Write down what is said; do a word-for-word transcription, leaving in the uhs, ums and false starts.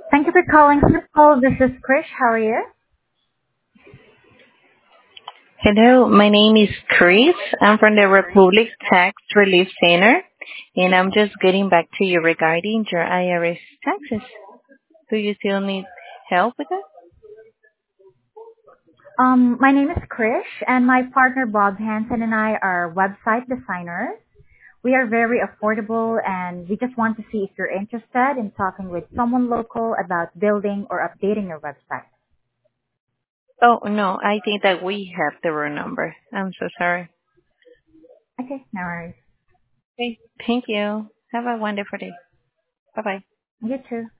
Thank you for calling Circle. This is Krish. How are you? Hello, my name is Chris. I'm from the Republic Tax Relief Center, and I'm just getting back to you regarding your I R S taxes. Do you still need help with that? Um, my name is Krish, and my partner Bob Hansen and I are website designers. We are very affordable, and we just want to see if you're interested in talking with someone local about building or updating your website. Oh, no, I think that we have the wrong number. I'm so sorry. Okay, no worries. Okay. Thank you. Have a wonderful day. Bye-bye. You too.